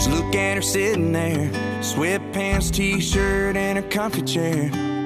Just look at her sitting there, sweatpants, t-shirt, and her comfy chair.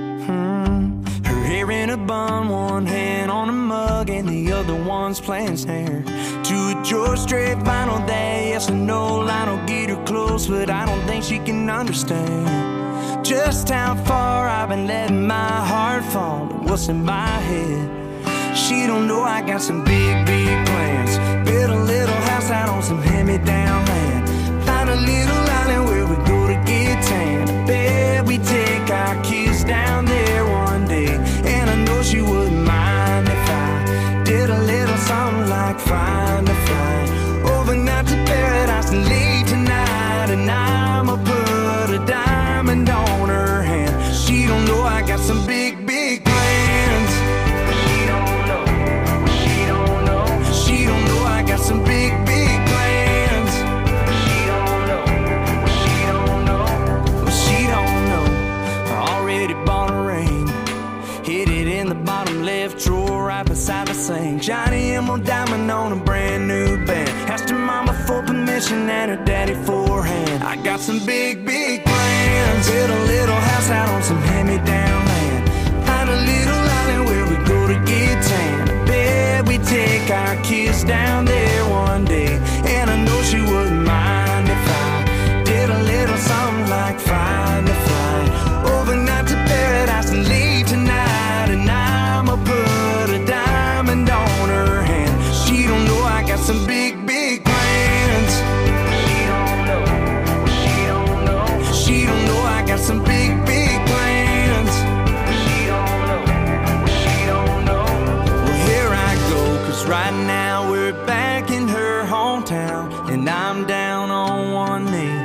Her hair in a bun, one hand on a mug, and the other one's playing snare. To a George Strait vinyl day, yes or no, Lionel get her close, but I don't think she can understand just how far I've been letting my heart fall to what's in my head. She don't know I got some big, big plans. Build a little house out on some hand-me-down land. Find a little island where we go to get tan. I bet we take our kids down there one day. And I know she wouldn't mind if I did a little something like find a flight overnight to paradise and late tonight. And I'ma put a diamond on her hand. She don't know I got some big, big plans. She don't know. She don't know. She don't know I got some big, big plans. She don't know. She don't know. She don't know. I already bought a ring. Hid it in the bottom left drawer right beside the sink. Johnny Emerald diamond on a brand new band. Asked her mama for permission and her daddy for a hand. I got some big, big plans. Build a little house out on some hand-me-down land. Find a little island where we go to get tan. I bet we take our kids down there one day. And I know she wouldn't mind if I did a little something like find a flight overnight to paradise and leave tonight. And I'ma put a diamond on her hand. She don't know I got some big, big plans. She don't know. She don't know. She don't know I got some big, big plans. She don't know. She don't know. Well, here I go, 'cause right now we're back in her hometown, and I'm down on one knee.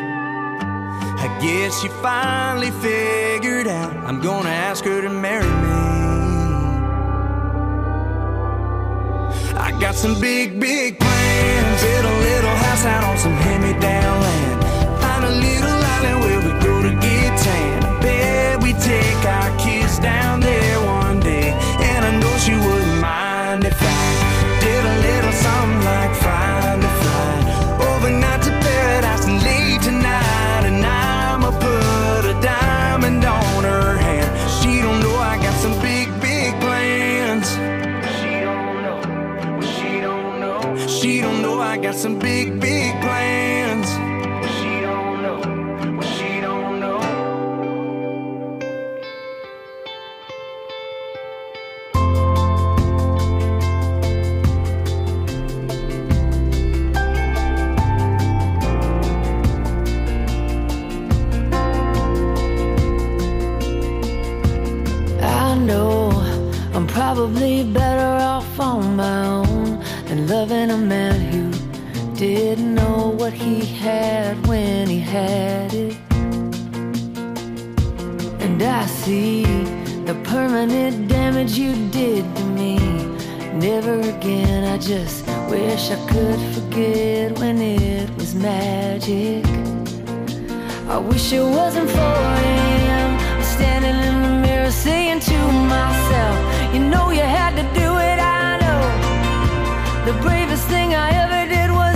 I guess she finally figured out I'm gonna ask her to marry me. I got some big, big plans. Build a little house out on some hand-me-down land. Find a little island where we go to get tan. I bet we take our kids down there one day. And I know she wouldn't mind if I did a little something like find a flight overnight to paradise and leave tonight. And I'ma put a diamond on her hand. She don't know I got some big, big plans. She don't know. She don't know. She don't know I got some big, big plans. She don't know. She don't know. I know I'm probably better off on my own than loving a man who didn't know what he had when he had it. And I see the permanent damage you did to me. Never again, I just wish I could forget when it was magic. I wish it wasn't 4 a.m. I'm standing in the mirror saying to myself, you know you had to do it, I know. The bravest thing I ever did was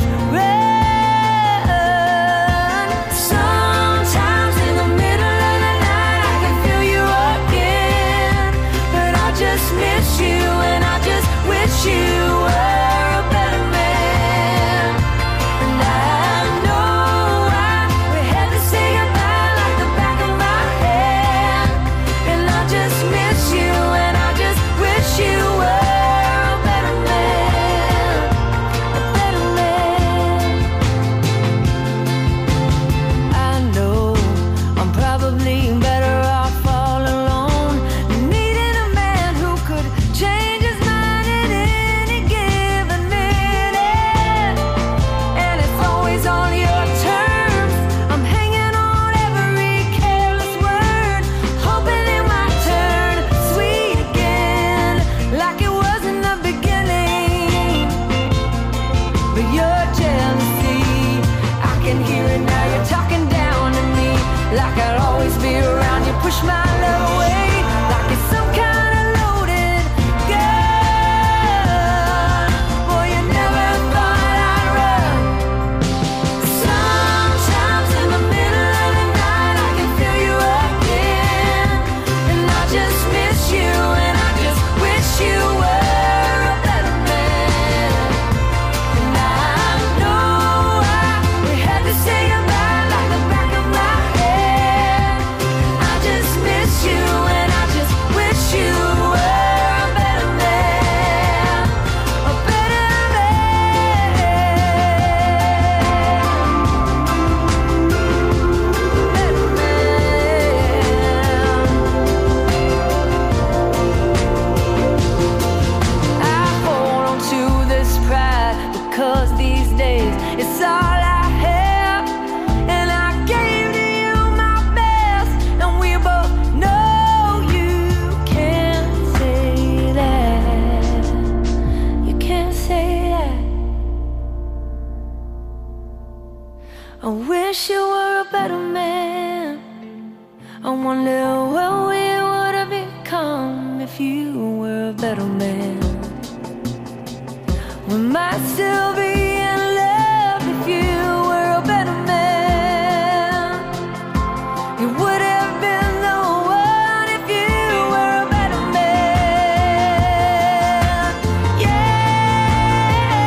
run. Sometimes in the middle of the night I can feel you again. But I just miss you and I just wish you were a better man. And I know we had to say goodbye like the back of my hand. And I just miss you and I just wish you were a better man. A better man. I know I'm probably better off all alone, needing a man who could change his mind at any given minute. And it's always on your terms. I'm hanging on every careless word, hoping it might turn sweet again, like it was in the beginning. But your jealousy, I can hear it now. You're talking down to me, like I'll always be around. You push my love away, like it's some kind of loaded gun. Boy, you never thought I'd run. Sometimes you were a better man. I wonder what we would have become if you were a better man. We might still be in love if you were a better man. You would have been the one if you were a better man. Yeah.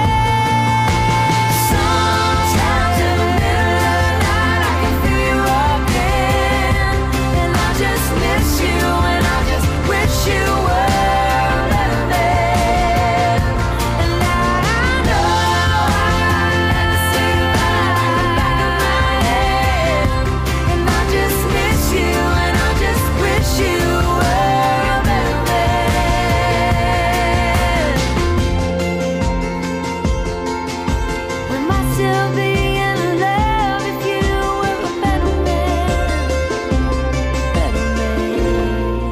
Sometimes in the middle of the night I can feel you again, and I just miss you, and I just wish you were a better man. And I know I never say goodbye in the back of my head, and I just miss you, and I just wish you were a better man. We might still be in love if you were a better man. Better man.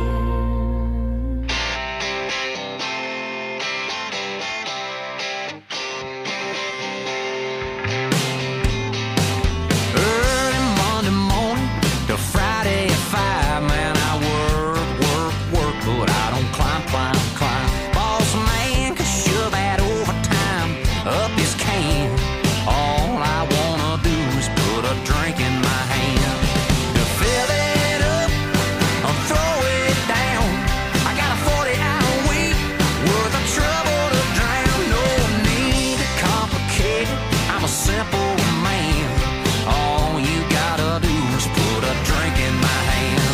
Early Monday morning to Friday at 5, man, I work, but I don't climb. Boss man can shove that overtime up his can. All I wanna do is put a drink in my hand. To fill it up or throw it down, I got a 40-hour week worth of trouble to drown. No need to complicate it, I'm a simple man. All you gotta do is put a drink in my hand.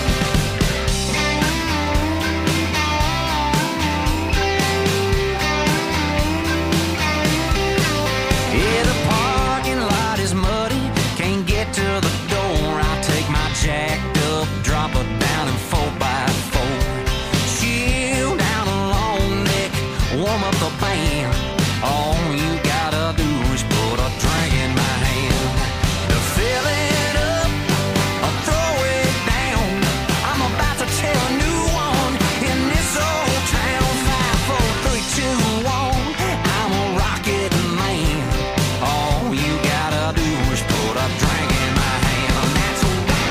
Yeah, the parking lot is muddy, can't get to the door. I take my jacked up, drop it down in 4x4. Chill down a long neck, warm up the band. All you gotta do is put a drink in my hand. To fill it up or throw it down, I'm about to tell a new one in this old town. 5, 4, 3, 2, 1, I'm a rocket man. All you gotta do is put a drink in my hand, and that's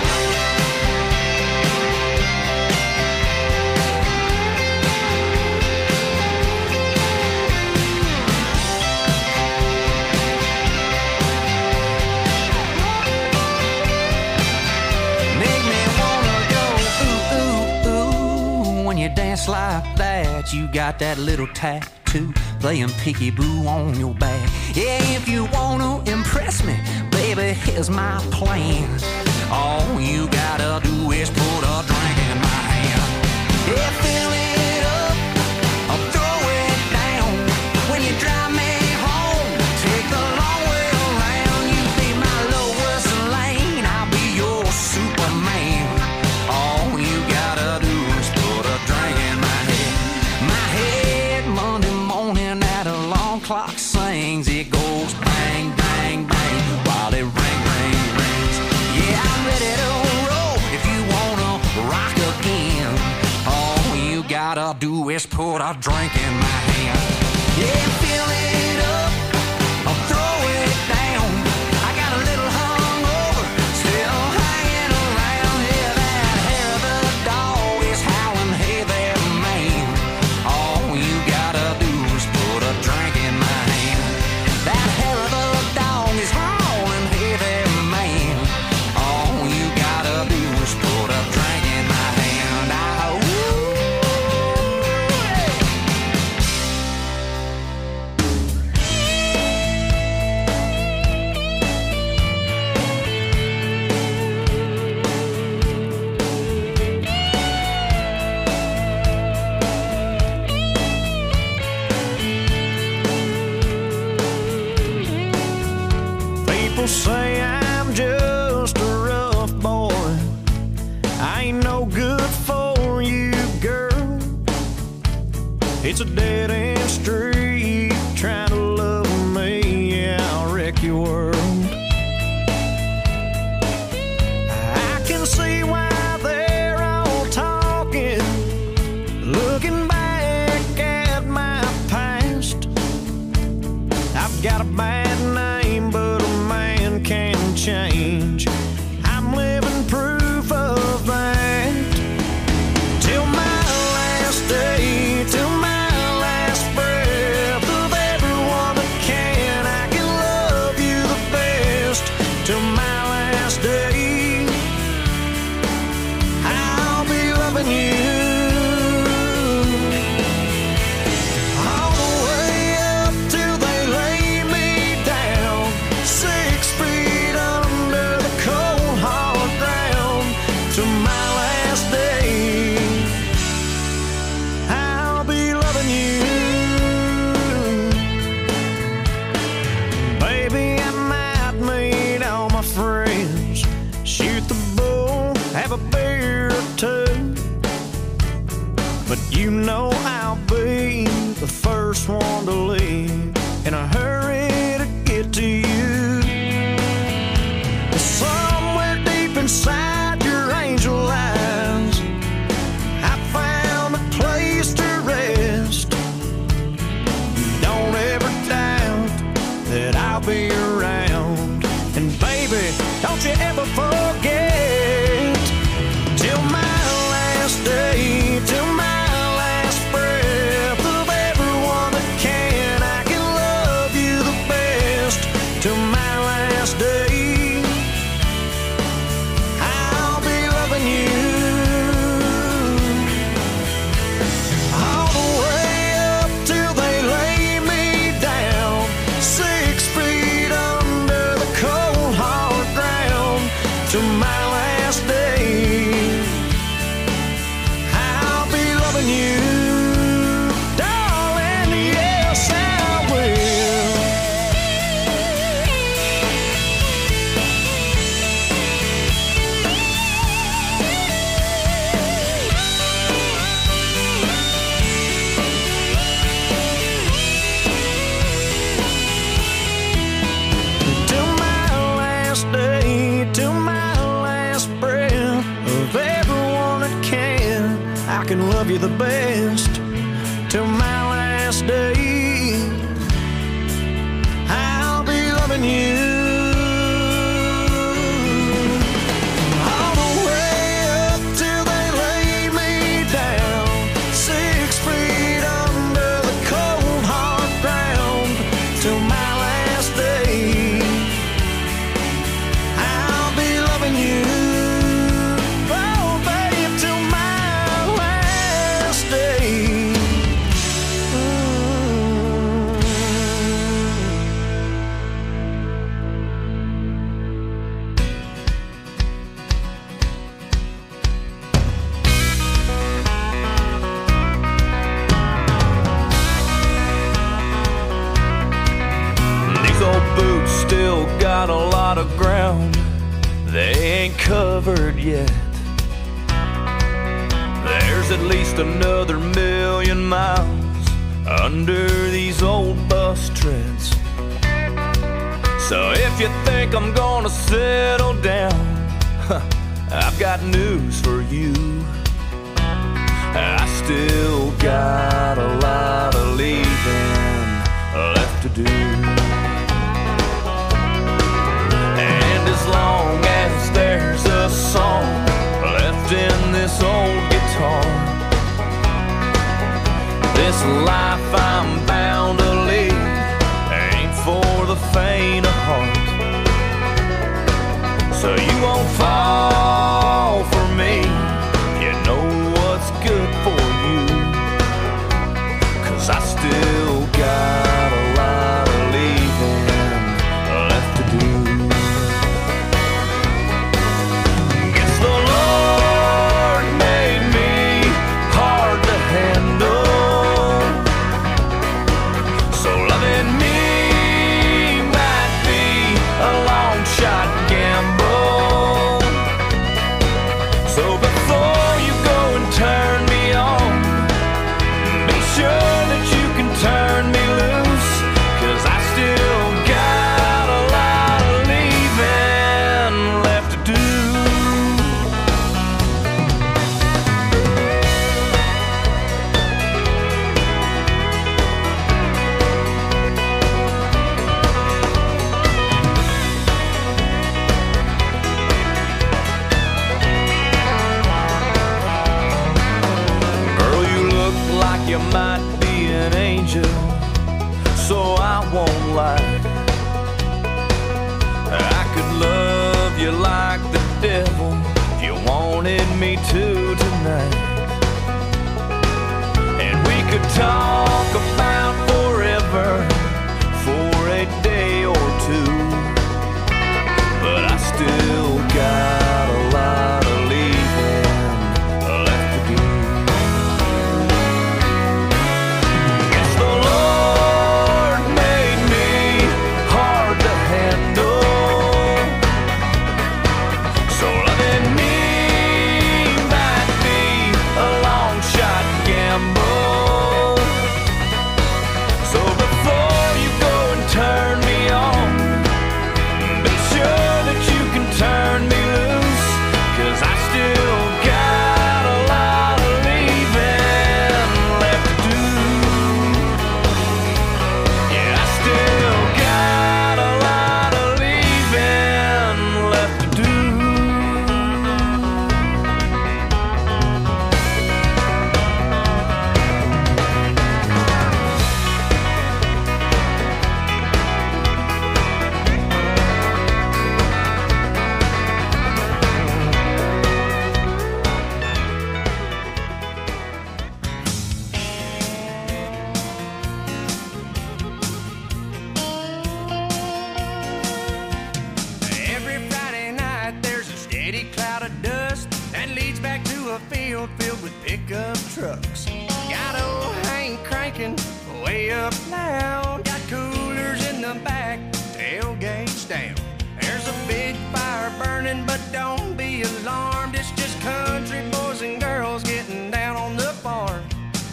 make me wanna go ooh, ooh, ooh. When you dance like that, you got that little tattoo playing peekaboo on your back. Yeah, if you wanna impress me, baby, here's my plan. All you gotta do is put a drink in my hand. Yeah, fill it up or throw it down. When you drive me home, take the long way around. You be my Lois Lane, I'll be your Superman. All you gotta do is put a drink in my head. My head Monday morning, that alarm clock sings. It goes bang, bang, bang while it rings. Yeah, I'm ready to roll if you wanna rock again. All you gotta do is put a drink in my hand. Yeah, fill it up or throw it down. I got a little hungover, still hanging around. Yeah, that hair of the dog is howling, hey there, man. All you gotta do is put a drink in my hand. That hair of the dog is howling, hey there, man. All you gotta do is put a drink in my hand. People say I'm just a rough boy. I ain't no good for you, girl. It's a dead-end street trying to love me. Yeah, I'll wreck your world. I can see why they're all talking, looking back at my past. I've got a bad name, but a man can change. have a beer or two. But you know I'll be the first one to leave in a hurry to get to you. Somewhere deep inside your angel eyes, I found a place to rest. Don't ever doubt that I'll be around. And baby, don't you ever forget, till my last day, till my last breath of everyone that can, I can love you the best. Till my last day, I'll be loving you all the way up till they lay me down 6 feet under the cold hard ground. Till my last day, I'll be loving you, darling, yes I will. Till my last day, till my last breath of everyone that can, I can love you the best. Till my last day, I'll be loving you all the way up till they lay me down 6 feet under the cold hard ground. Till my last day, I'll be loving you, oh babe, till my last day. These old boots still got a lot of ground they ain't covered yet. There's at least another 1,000,000 miles under these old bus treads. So if you think I'm gonna settle down, I've got news for you. I still got a lot of leaving left to do. And as long as there's a song left in this old guitar, this life I'm bound to lead ain't for the faint of heart. So you won't fall for me, you know what's good for you. 'Cause I still got a lot of leaving left to do. Guess the Lord made me hard to handle, so loving me might be a long shot gamble. So before you go and turn me on, be sure that you can turn me loose. 'Cause I still got a lot of leaving left to do. Girl, you look like you might be an angel, so I won't lie. I could love you like the devil if you wanted me to tonight. And we could talk about forever for a day or two. But I still got a lot of leaving left to do. Guess the Lord made me hard to handle, so loving me up loud. Got coolers in the back, tailgates down. There's a big fire burning, but don't be alarmed. It's just country boys and girls getting down on the farm.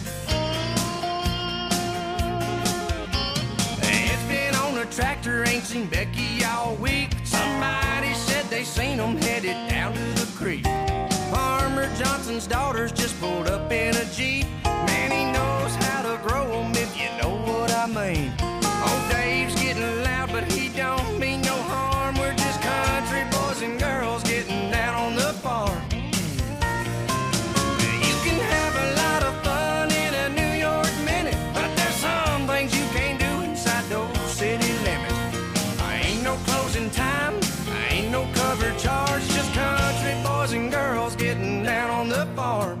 It's been on a tractor, ain't seen Becky all week. Somebody said they seen them headed down to the creek. Farmer Johnson's daughters just pulled up in a Jeep. Man, he knows how to grow them, if you know what I mean. Oh, Dave's getting loud, but he don't mean no harm. We're just country boys and girls getting down on the farm. You can have a lot of fun in a New York minute, but there's some things you can't do inside those city limits. Ain't no closing time, ain't no cover charge, just country boys and girls getting down on the farm.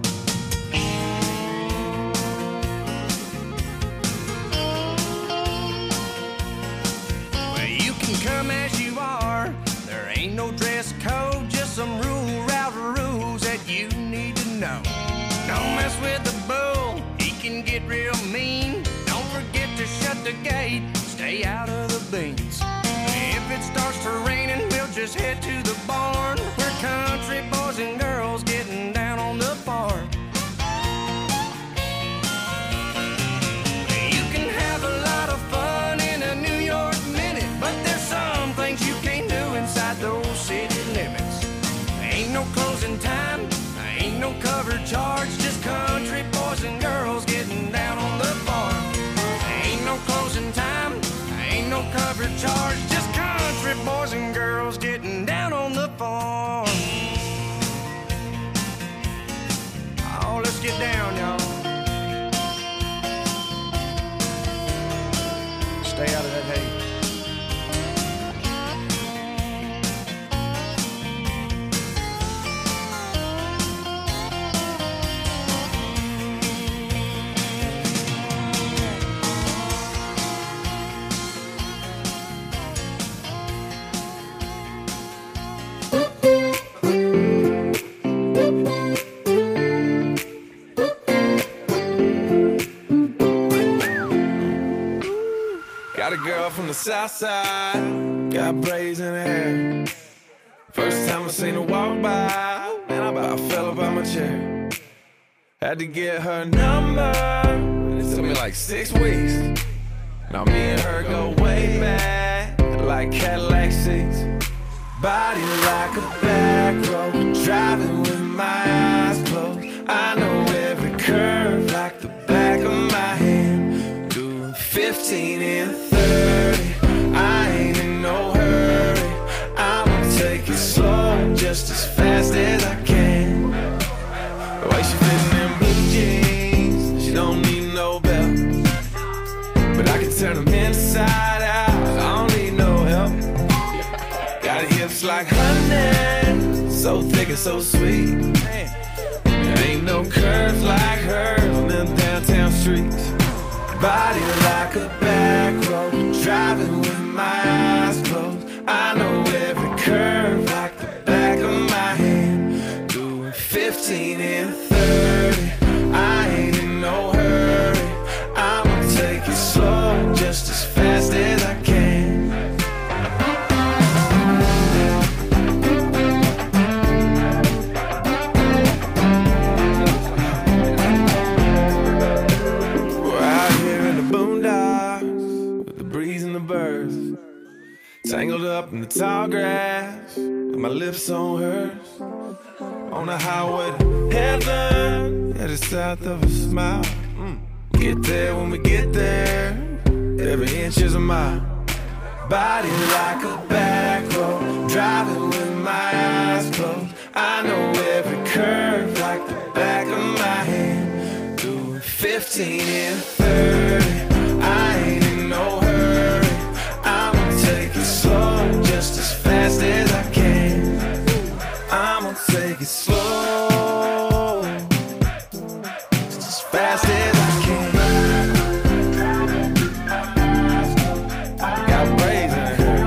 Come as you are, there ain't no dress code, just some rules that you need to know. Don't mess with the bull, he can get real mean. Don't forget to shut the gate, stay out of the beans. If it starts to raining, we'll just head to the barn. We're country boys and girls getting down on the farm. You can have a lot of fun in a New York minute, but there's some things you can't do inside those city limits. Ain't no closing time, ain't no cover charge, just country boys and girls getting down on the farm. Ain't no closing time, ain't no cover charge, just country boys and girls getting down on the farm. Oh, let's get down, y'all. Stay out of that hay. Got a girl from the south side, got braids in her hair. First time I seen her walk by, man, I about fell up out my chair. Had to get her number, it took me like 6 weeks. Now me and her go way back, like Cadillac seats. Body like a back road, driving with my eyes closed. I know every curve like the back of my hand. Doing 15 and 30, I ain't in no hurry. I'ma take it slow, just as fast as I can. The way she fitting in blue jeans, she don't need no belt. But I can turn them inside out, I don't need no help. Got hips like honey, so thick and so sweet. There ain't no curves like hers on them downtown streets. Body like a back road, driving with my eyes closed. I know every curve like the back of my hand. Doing 15 and 30, I ain't in no hurry. I'ma take it slow, just as fast as I can. Tangled up in the tall grass, with my lips on hers. On the highway to heaven, headed south of a smile. Get there when we get there, every inch is a mile. Body like a back road, driving with my eyes closed. I know every curve like the back of my hand. Doing 15 and 30, I ain't in no hurry. I'ma take it slow, just as fast as I can. I'ma take it slow, just as fast as I can. Got braids in her.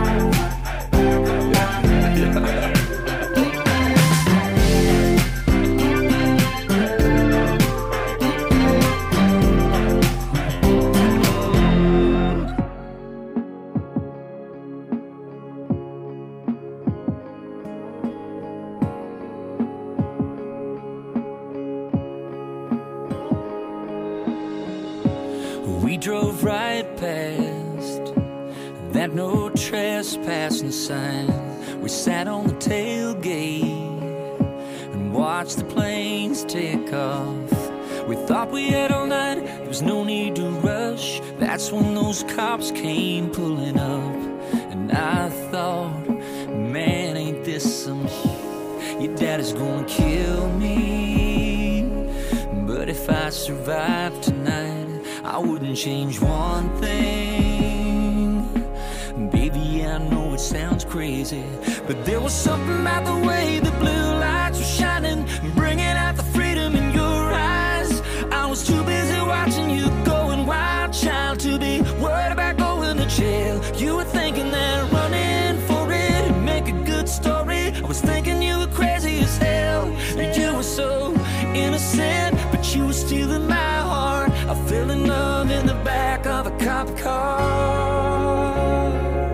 We drove right past that no trespassing sign. We sat on the tailgate and watched the planes take off. We thought we had all night, there was no need to rush. That's when those cops came pulling up. And I thought, man, ain't this some shit? Your daddy's gonna kill me. But if I survive tonight, I wouldn't change one thing. Baby, I know it sounds crazy, but there was something about the way the blue lights were shining, bringing out the freedom in your eyes. I was too busy watching you going wild, child, to be worried about going to jail. You were thinking that running for it would make a good story. I was thinking you were crazy as hell. You were so innocent, but you were stealing my heart. I fell in love in the back of a cop car.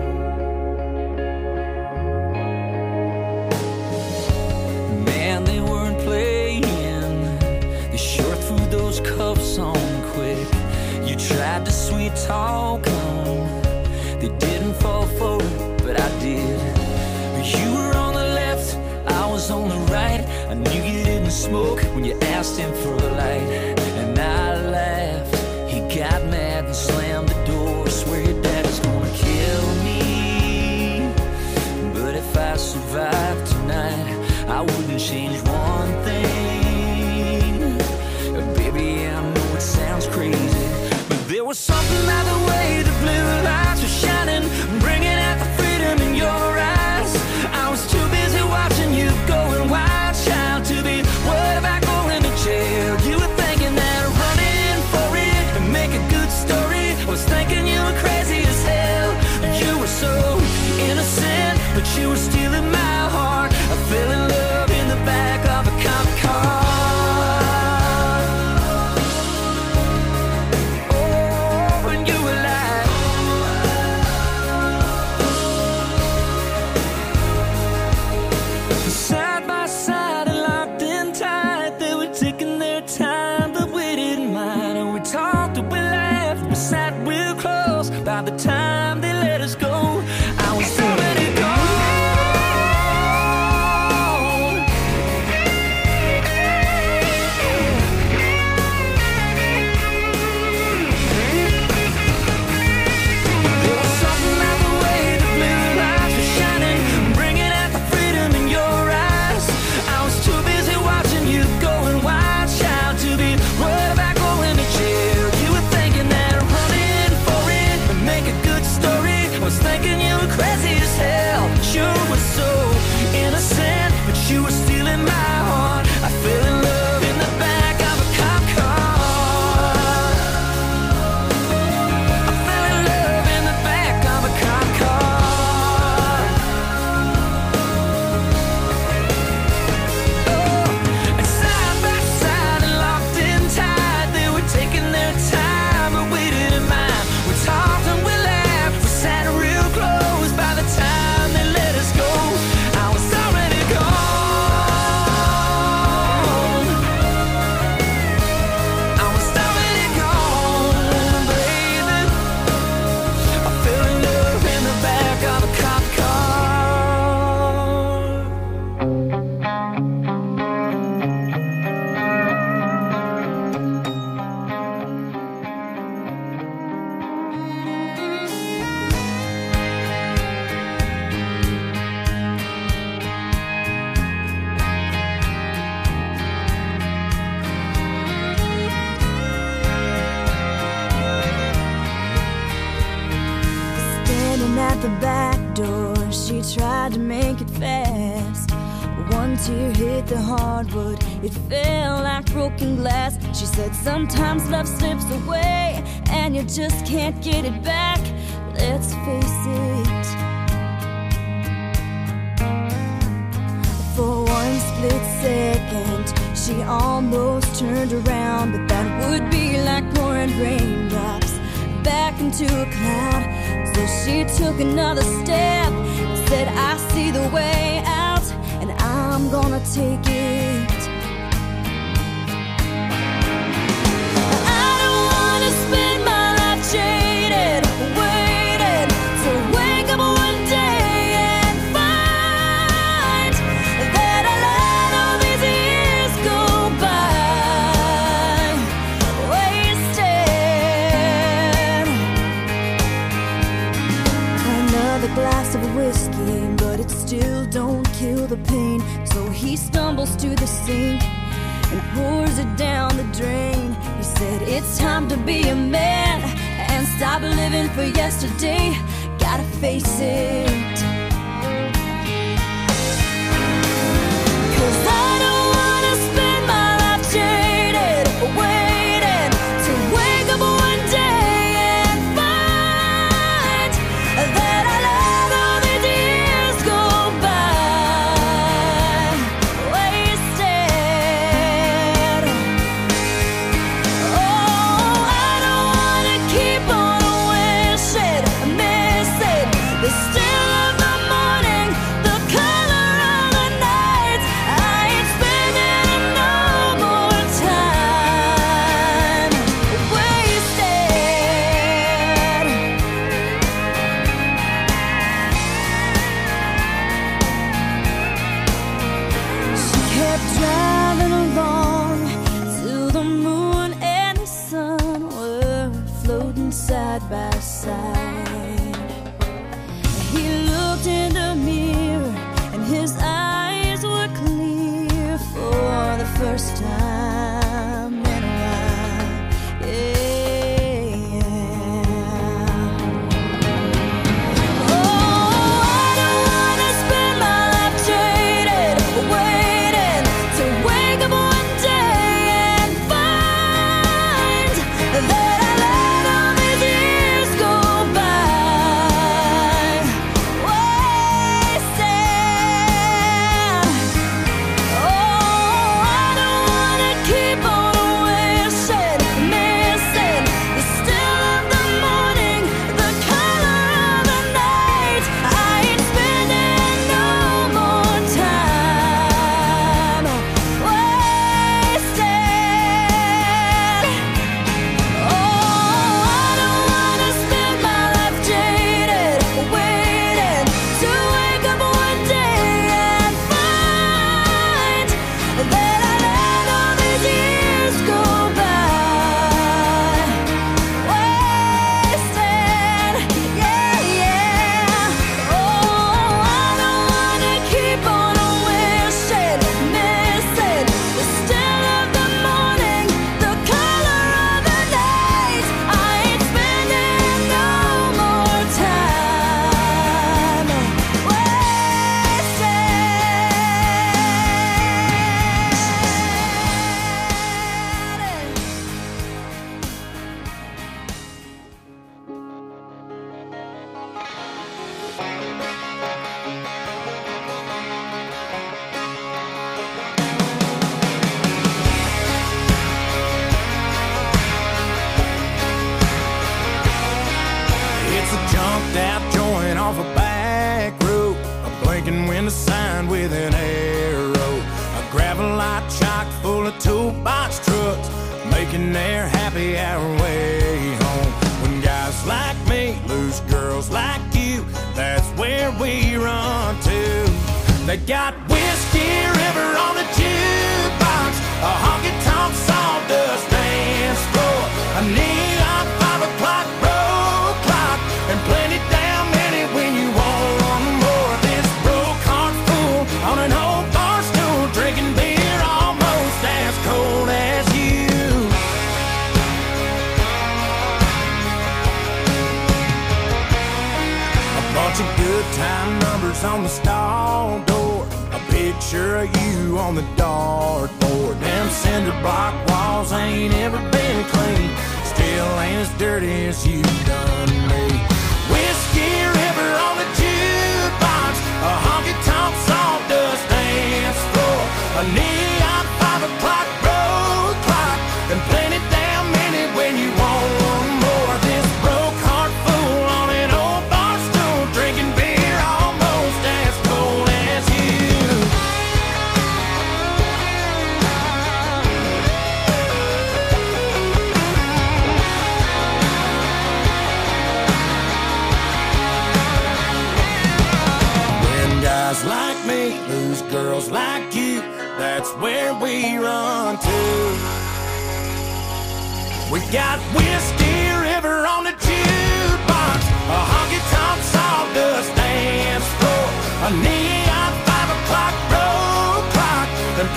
Man, they weren't playing. They sure threw those cuffs on quick. You tried to sweet talk them. They didn't fall for it, but I did. You were on the left, I was on the right. I knew you didn't smoke when you asked him for a light. And I laughed. He got mad and slammed the door. Swear your daddy's gonna kill me. But if I survive tonight, I wouldn't change one thing. Baby, I know it sounds crazy, but there was something about the way the blue lights were shining, bringing out the freedom in your eyes. I was too busy watching you going wild, child, to be worried about going to jail. You were thinking that running for it would make a good story. I was thinking you were crazy as hell. You were so innocent, but you were stealing my heart. I fell in love in the back of a cop car. Oh, and you were like, side by side and locked in tight. They were taking their time, but we didn't mind. And we talked and we laughed, we sat real close. By the time they let us go, I was already gone. There was something about the way the blue lights were shining, bringing out the freedom in your eyes. I was too busy watching you going wild, child, to be worried about going to jail. You were thinking that running for it would make a good story. I was thinking you were crazy as hell. You were so innocent, but you were stealing my heart. I fell in love in the back of a cop car. I fell in love in the back of a cop car. Oh, and side by side and locked in tight. They were taking their time, but we didn't mind. We talked and we laughed, we sat real close. By the time they let us go, I was already gone. I was already gone, baby. I fell in love in the back of a cop car. Standing at the back door, she tried to make it fast. One tear hit the hardwood, it fell like broken glass. She said sometimes love slips away and you just can't get it back. Let's face it. For one split second, she almost turned around, but that would be like pouring raindrops back into a cloud. So she took another step and said, I see the way out, and I'm gonna take it. I don't wanna spend my life tumbles to the sink and pours it down the drain. He said, it's time to be a man and stop living for yesterday. Gotta face it. 'Cause I don't wanna spend my life jaded, waiting to wake up one day and find that I let all these years go by wasted. Oh, I don't wanna keep on wishing, missing the still of the morning, the color of the night. I ain't spending no more time wasted. She kept driving along till the moon and the sun were floating side by side. He looked in the mirror and his eyes were clear for the first time in a while. Yeah. Oh, I don't wanna spend my life jaded, waiting to wake up one day and find that I let all these years go by wasted. Oh, I don't wanna keep on wishing, missing the still of the morning, the color of the night. I ain't spending no more time wasted. Oh, I don't wanna spend my life jaded, waiting to wake up one day and find that I let all these years go by wasted. Yeah, yeah. Oh, I don't wanna keep on wishing, missing the still of the morning, the color of the night. I ain't spending no more time wasted. It's a jumped out joint off a back road, a blinking window sign with an arrow, a gravel lot chock full of toolbox trucks, making their happy hour way home. When guys like me lose girls like you, that's where we run to. They got Whiskey River on the jukebox, a honky-tonk sawdust dance floor, a neon 5 o'clock road clock, and plenty damn many when you want more. This broke heart fool on an old bar stool, drinking beer almost as cold as you. A bunch of good time numbers on the stall door, a picture of you on the dartboard. Them cinder block walls ain't ever been clean, still ain't as dirty as you done me. Whiskey River on the jukebox, a honky-tonk sawdust dance floor, a neon 5 o'clock road clock, and plenty damn many when you want more. This broke heart fool on an old bar stool, drinking beer almost as cold as you. When guys like me lose girls like you, that's where we run to. We got Whiskey River on the jukebox, a honky-tonk sawdust dance floor, a neon 5 o'clock road clock, and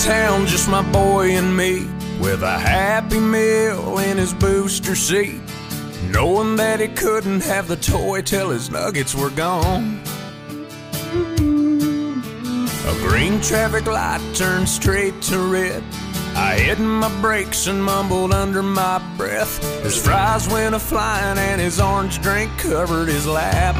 town, just my boy and me, with a Happy Meal in his booster seat, knowing that he couldn't have the toy till his nuggets were gone. A green traffic light turned straight to red. I hit my brakes and mumbled under my breath. His fries went a-flying and his orange drink covered his lap.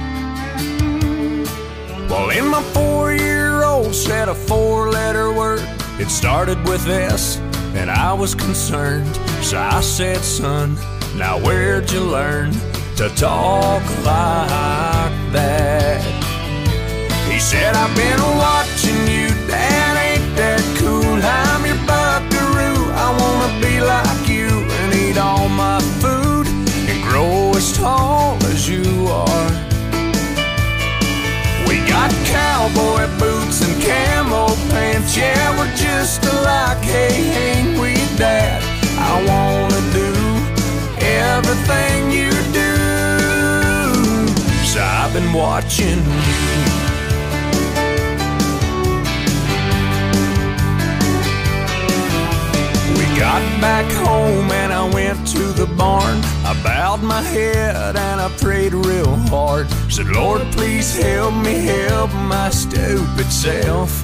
Well, in my 4-year-old said a 4-letter word. It started with S, and I was concerned. So I said, son, now where'd you learn to talk like that? He said, I've been watching you, Dad, ain't that cool? I'm your buckaroo, I wanna be like you and eat all my food and grow as tall as you are. We got cowboy boots and camo pants, yeah, we're just alike, hey, ain't we, Dad? I wanna do everything you do, so I've been watching you. Got back home and I went to the barn. I bowed my head and I prayed real hard. Said, Lord, please help me help my stupid self.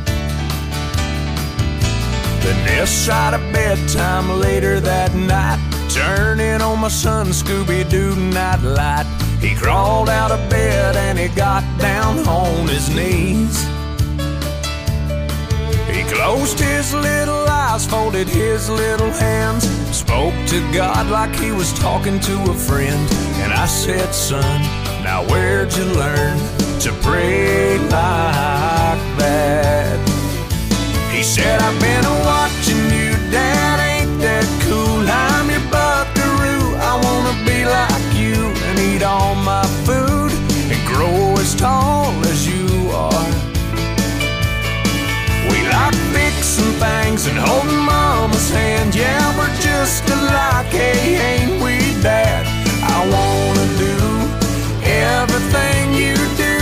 Then this side of bedtime later that night, turning on my son Scooby-Doo nightlight. He crawled out of bed and he got down on his knees. He closed his little eyes, folded his little hands, spoke to God like he was talking to a friend. And I said, son, now where'd you learn to pray like that? He said, I've been watching you, Dad, ain't that cool? I'm your buckaroo, I wanna be like you and eat all my food and grow as tall as you are. We like fixing things and holding Mama's hand, yeah, we're just alike, hey, ain't we, Dad? I wanna do everything you do,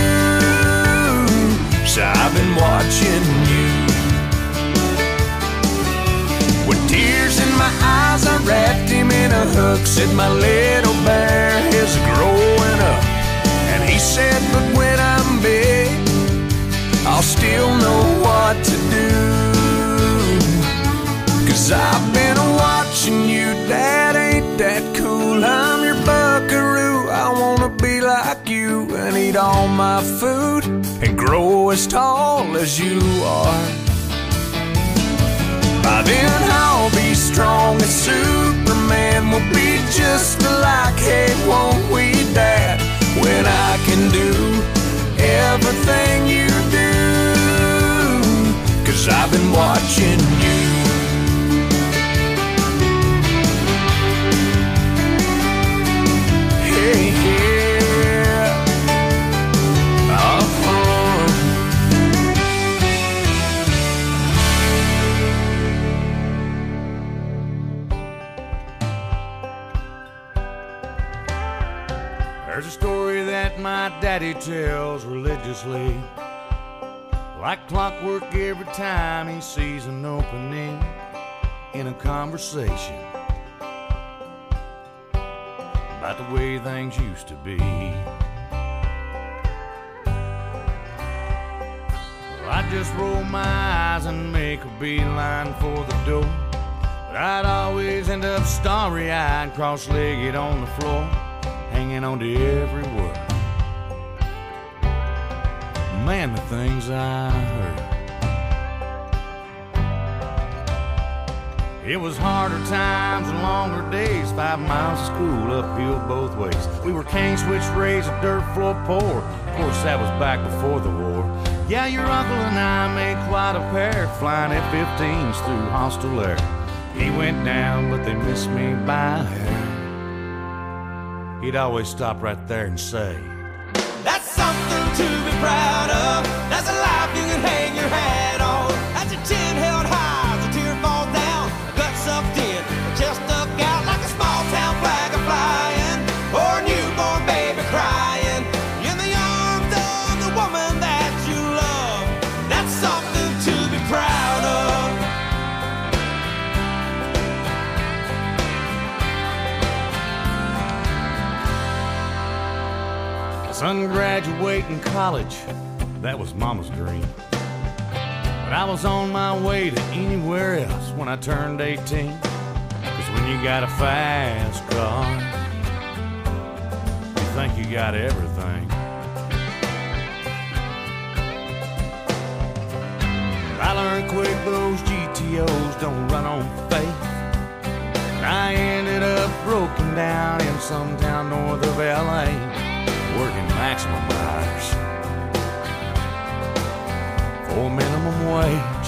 so I've been watching you. With tears in my eyes, I wrapped him in a hug, said my little bear is growing up. And he said, but when I'm big, I'll still know what to do. 'Cause I've been watching you, Dad, ain't that cool? I'm your buckaroo, I wanna be like you and eat all my food and grow as tall as you are. By then I'll be strong as Superman, we'll be just alike, hey, won't we, Dad? When I can do everything you do, 'cause I've been watching you. Hey, yeah. There's a story that my daddy tells religiously, like clockwork every time he sees an opening in a conversation about the way things used to be. Well, I'd just roll my eyes and make a beeline for the door, but I'd always end up starry-eyed, cross-legged on the floor, hanging on to every word. Man, the things I heard. It was harder times and longer days, 5 miles of school uphill both ways. We were cane switch raised, a dirt floor poor. Of course, that was back before the war. Yeah, your uncle and I made quite a pair, flying F-15s through hostile air. He went down, but they missed me by a hair. He'd always stop right there and say, that's something to be proud of. That's a life you can hang your hat on. That's your chin held high as a tear falls down, a gut sucked in, a chest stuck out like a small town flag a flying, or a newborn baby crying in the arms of the woman that you love. That's something to be proud of. Son graduating college, that was Mama's dream. But I was on my way to anywhere else when I turned 18. 'Cause when you got a fast car, you think you got everything. I learned quick those GTOs don't run on faith. And I ended up broken down in some town north of LA, working maximum hours for minimum wage.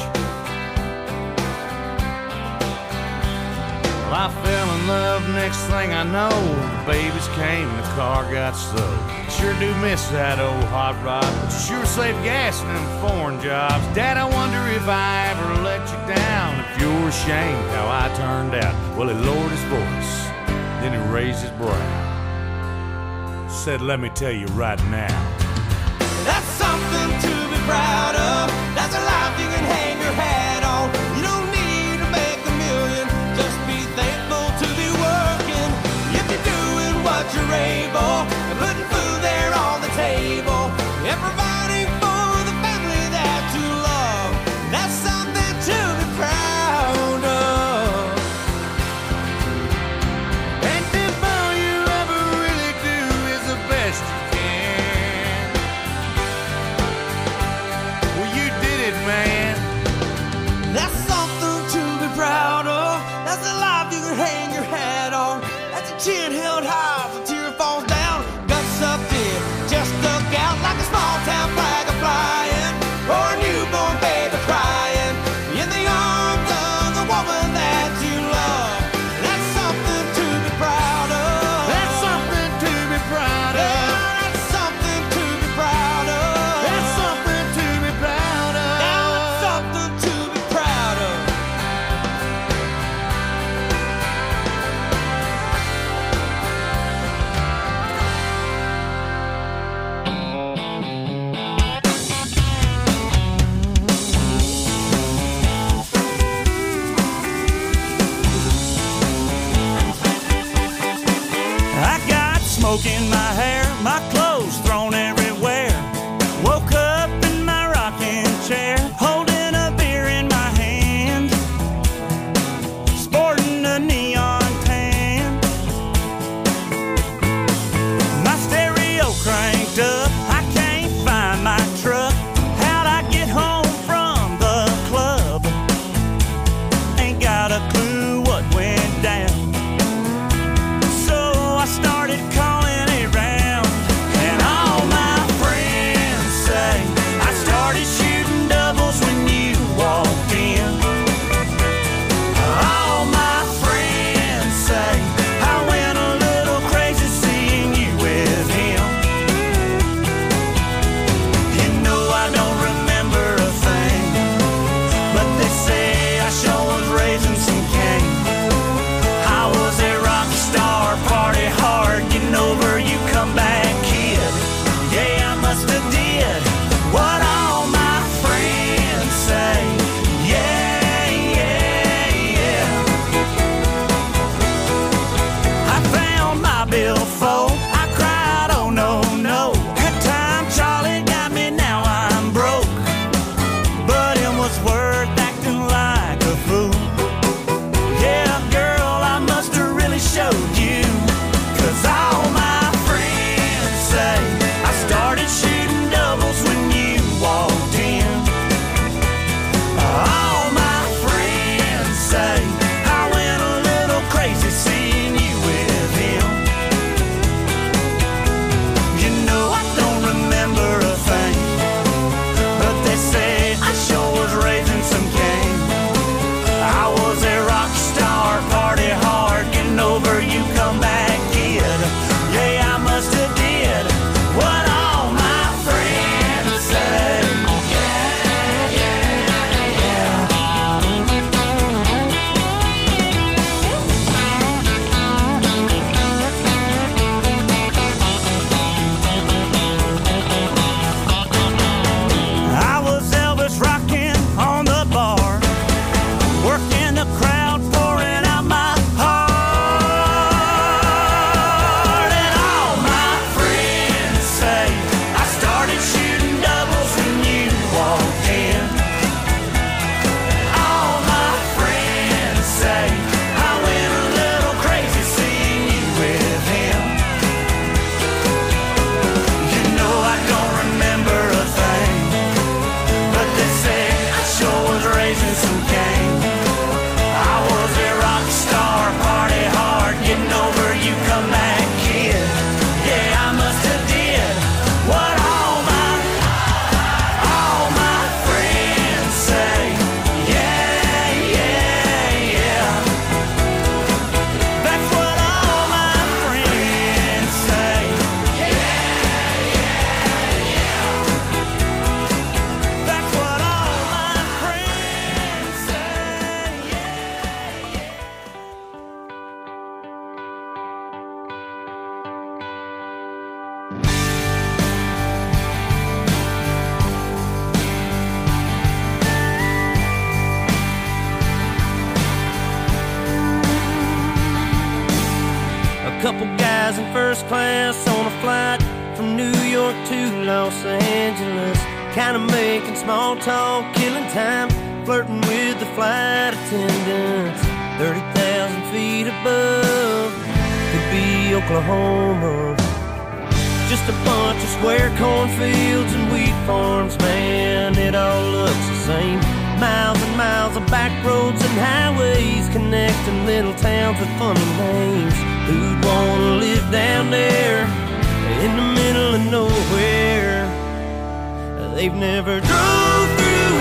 Well, I fell in love, next thing I know, the babies came and the car got stowed. Sure do miss that old hot rod, but you sure save gas in them foreign jobs. Dad, I wonder if I ever let you down, if you're ashamed how I turned out. Well, he lowered his voice, then he raised his brow, said, let me tell you right now, that's something to be proud of. That's a life you can hang your hat on. You don't need to make a million, just be thankful to be working. If you're doing what you're able, and putting food there on the table, and providing for the family that you love, that's something to be proud of. and if all you ever really do is the best you can, well, you did it, man. That's something to be proud of. That's a life you can hang your hat on. That's a chin held high as a tear falls down. Guts up deep, just stuck out like a small town flag flying, or a newborn baby crying in the arms of the woman that you love. That's something to be proud of. That's something to be proud of. Yeah, that's something to be proud of. That's something to be proud of. That's something to be proud of. I got smoke in my hair, my clothes thrown everywhere. Woke up in my rocking chair, holding a beer in my hand, sporting a neon tan. My stereo cranked up, I can't find my truck. How'd I get home from the club? Ain't got a clue what went down. So I started calling around, and all Couple guys in first class on a flight from New York to Los Angeles, kinda making small talk, killing time, flirting with the flight attendants. 30,000 feet above, could be Oklahoma. Just a bunch of square cornfields and wheat farms, man, it all looks the same. Miles and miles of back roads and highways connecting little towns with funny names. Who'd wanna live down there in the middle of nowhere? They've never drove through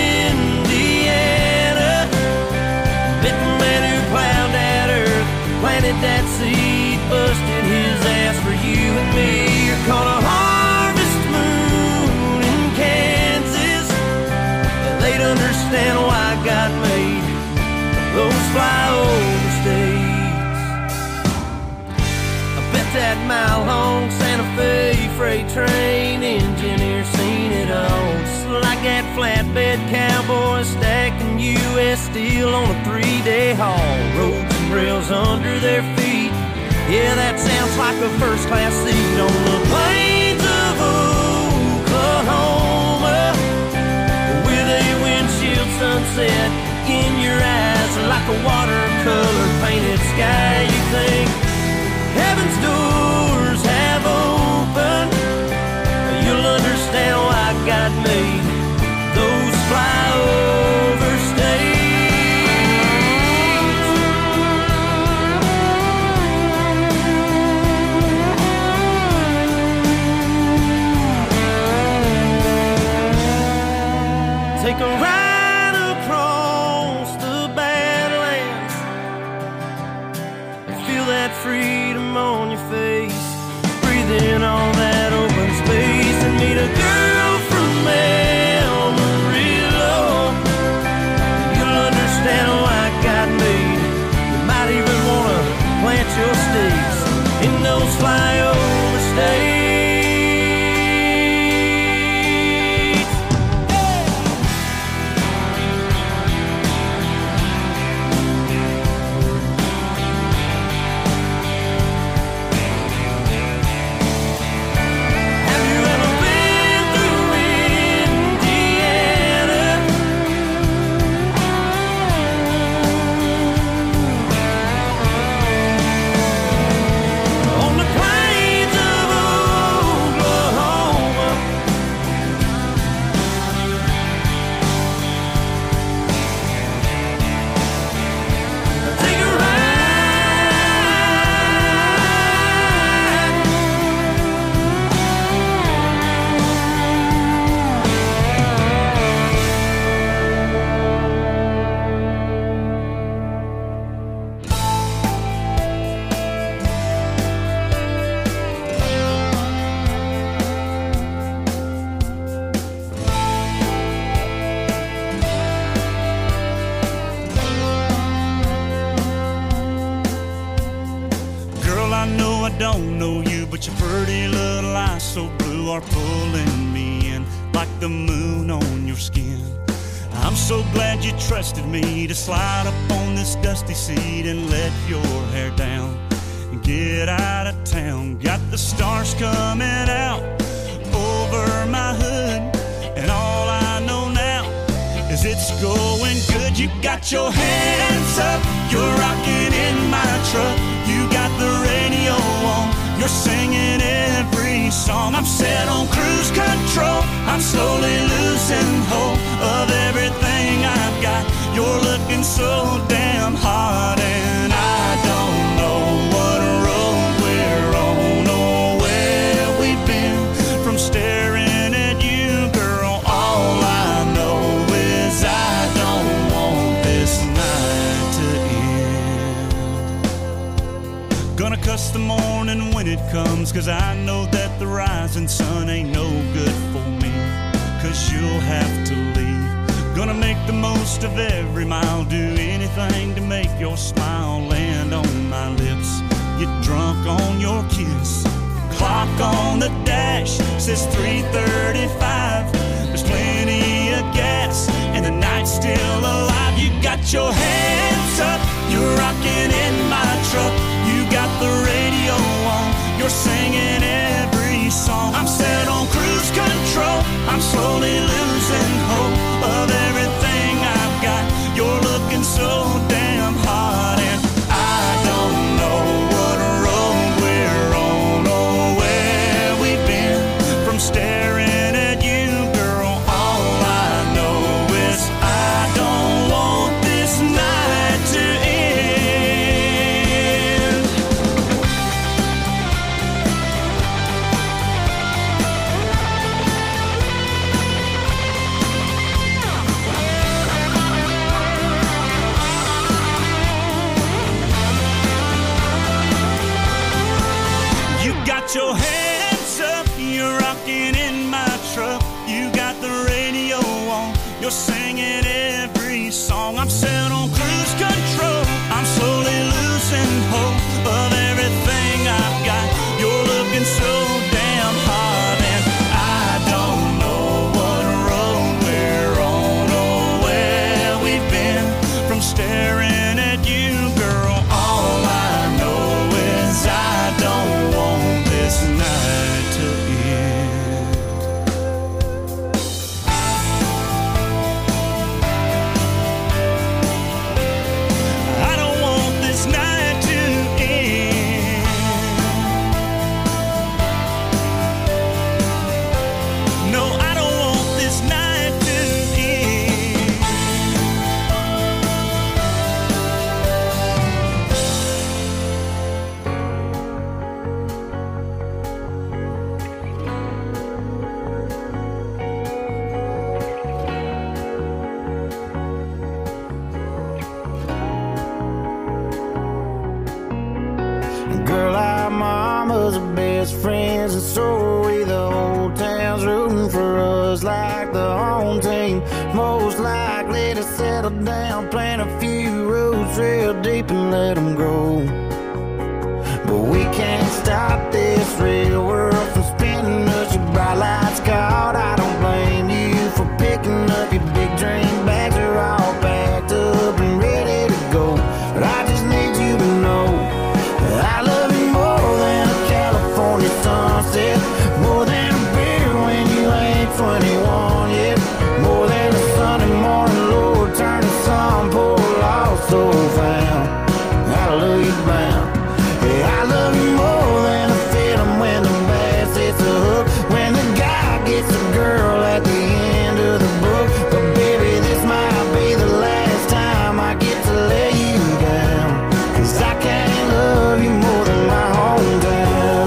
Indiana, met the man who plowed that earth, planted that seed, busted his ass for you and me. You're called a harvest moon in Kansas. They'd understand why God made those flyover states. I bet that mile-long Santa Fe freight train engineer seen it all. Just like that flatbed cowboy stacking U.S. steel on a 3-day haul. Roads and rails under their feet. Yeah, that sounds like a first-class seat on the plains of Oklahoma, with a windshield sunset in your eyes, like a watercolor painted sky. You think heaven's doors have opened, you'll understand why God made those flyover states. Take a ride across the Badlands, feel that freedom on your face, breathe in all that open space, and meet a girl from Amarillo. You'll understand why God made you might even want to plant your stakes in those flyover states. Don't know you, but your pretty little eyes so blue are pulling me in like the moon on your skin. I'm so glad you trusted me to slide up on this dusty seat and let your hair down and get out of town. Got the stars coming out over my hood, and all I know now is it's going good. You got your hands up, you're rocking in my truck. You got the radio on, you're singing every song. I'm set on cruise control, I'm slowly losing hope of everything I've got. You're looking so damn hot, and I don't know what road we're on or where we've been from staring at you, girl. All I know is I don't want this night to end. Gonna cuss the morning when it comes, 'cause I know that the rising sun ain't no good for me, 'cause you'll have to leave. Gonna make the most of every mile, do anything to make your smile land on my lips, get drunk on your kiss. Clock on the dash says 3:35. There's plenty of gas and the night's still alive. You got your hands up, you're rocking in my truck. You got the radio Put your hands up, you're rocking in my truck. You got the radio on, you're singing every song. I'm set on cruise control, I'm slowly losing hope of everything I've got. You're looking so damn hot, and I don't know what road we're on or where we've been from staring at you, girl. All I know is I don't want this night to end. I don't want this night to end. No, I don't want this night to end. Girl, our mamas are best friends, and so are we. The whole town's rooting for us like the home team. Most likely to settle down, plant a few roots real deep and let them grow. But we can't stop this real world from spinning us. Your bright lights caught, I don't blame you for picking up your big dream bags. Are all packed up and ready to go. But I just need you to know I love you more than a California sunset, more than a beer when you ain't 21 yet, more than a Sunday morning, Lord, turn the sun, pour lost so found. Hallelujah bound. Yeah, I love you more than a feeling when the bass hits a hook, when the guy gets a girl at the end of the book. But baby, this might be the last time I get to lay you down, 'cause I can't love you more than my hometown.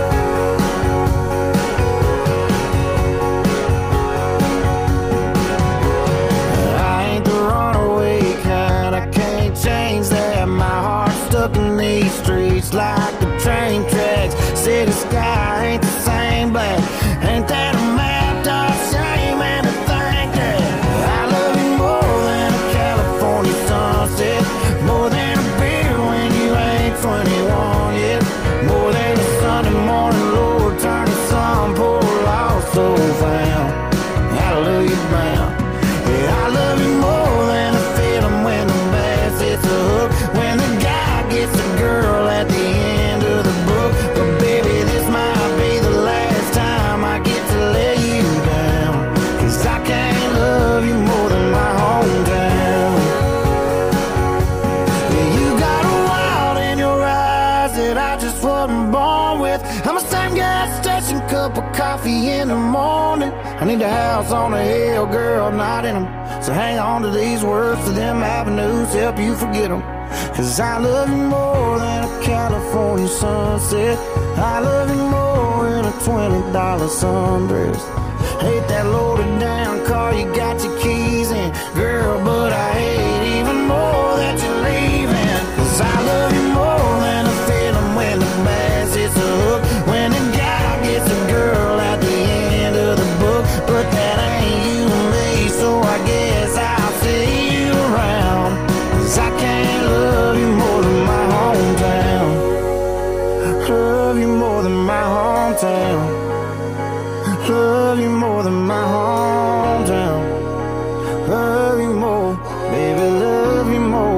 I ain't the runaway kind, I can't change that. My heart's stuck in these streets like the train tracks. City sky ain't the same black. Ain't that a map of shame and to think that I love you more than a California sunset, more than a beer when you ain't 21 yet, more than a Sunday morning, Lord, turn the sun, pour lost so found. Hallelujah bound. Yeah, I love you more than a feeling when the bass hits a hook, when the guy gets a girl at the end of the book. But baby, this might be the last time I get to lay you down, 'cause I can't love you more than my hometown. Yeah, you got a wild in your eyes that I just wasn't born with. I'm a same gas station, cup of coffee in the morning. I need a house on a hill, girl, not in them. So hang on to these words, to them avenues, help you forget them. 'Cause I love you more than a California sunset. I love you more than a $20 sundress. Hate that loaded down car you got your keys in, girl, but I hate even more that you're leaving. 'Cause I love you more than a feeling when the bass hits a hook, when the guy gets a girl at the end of the book. But that ain't you and me, so I guess I'll see you around. 'Cause I can't love you more than my hometown. Love you more than my hometown. Love you more than my hometown. Love you more, baby, love you more.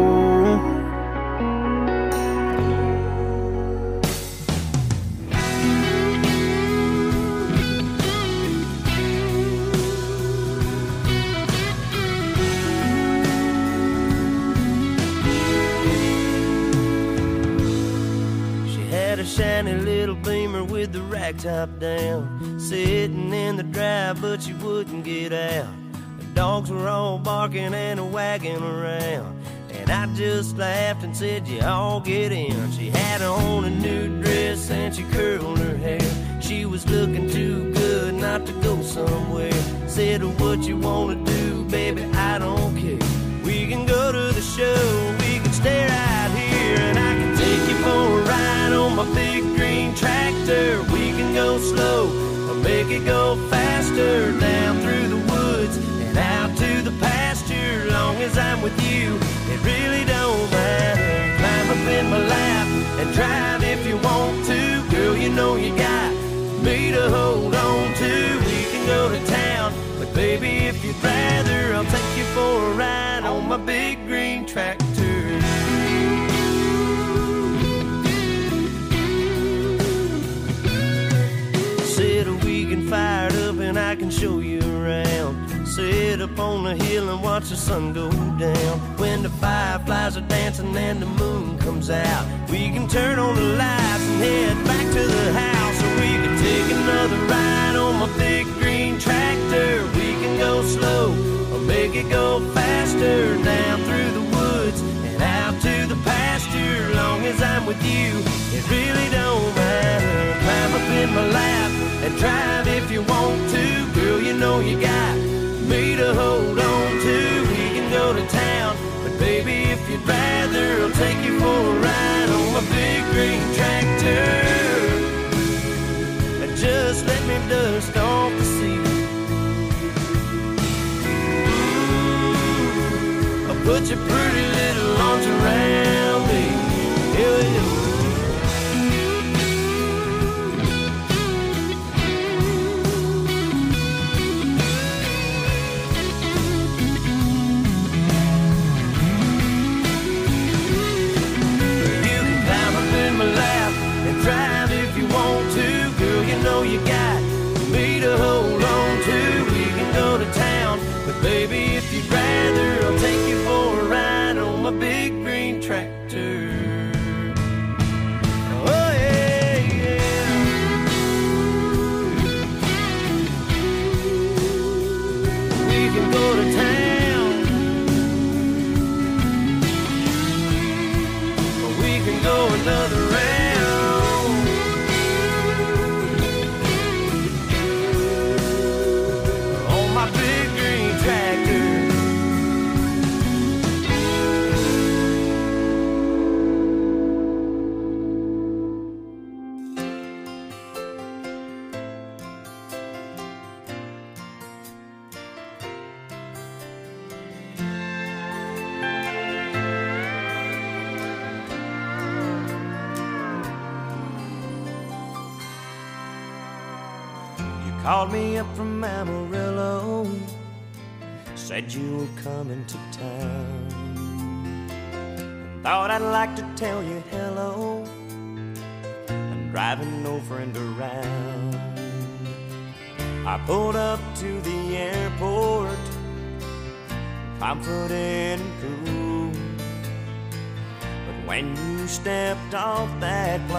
She had a shiny little Beamer with the rack top down, sitting in the drive, but she wouldn't get out. The dogs were all barking and a wagging around, and I just laughed and said, you all get in. She had on a new dress and she curled her hair. She was looking too good not to go somewhere. Said, what you wanna do, baby, I don't care. We can go to the show, we can stay right here, and I can take you for a ride on my big green tractor. tractor. We can go slow or make it go faster. Down through the woods and out to the pasture. Long as I'm with you, it really don't matter. Climb up in my lap and drive if you want to. Girl, you know you got me to hold on to. We can go to town, but baby, if you'd rather, I'll take you for a ride on my big green tractor. Set a weekend fired up and I can show you around. Sit up on the hill and watch the sun go down. When the fireflies are dancing and the moon comes out, we can turn on the lights and head back to the house. Or we can take another ride on my big green tractor. We can go slow or make it go faster. Down through the woods and out to the pasture. Long as I'm with you, it really don't matter. Climb up in my lap and drive if you want to. Girl, you know you got me to hold on to. We can go to town, but baby, if you'd rather, I'll take you for a ride on my big green tractor. Just let me dust off the seat. I'll put your pretty little arms around me. Hell yeah. You got me to hold on to. We can go to town, but baby, if you'd rather, I'll take you for a ride on my big green tractor. Oh yeah, yeah. We can go to town, or we can go another round. Called me up from Amarillo, said you were coming to town. Thought I'd like to tell you hello. I'm driving no friend around. I pulled up to the airport, confident and cool. But when you stepped off that plane,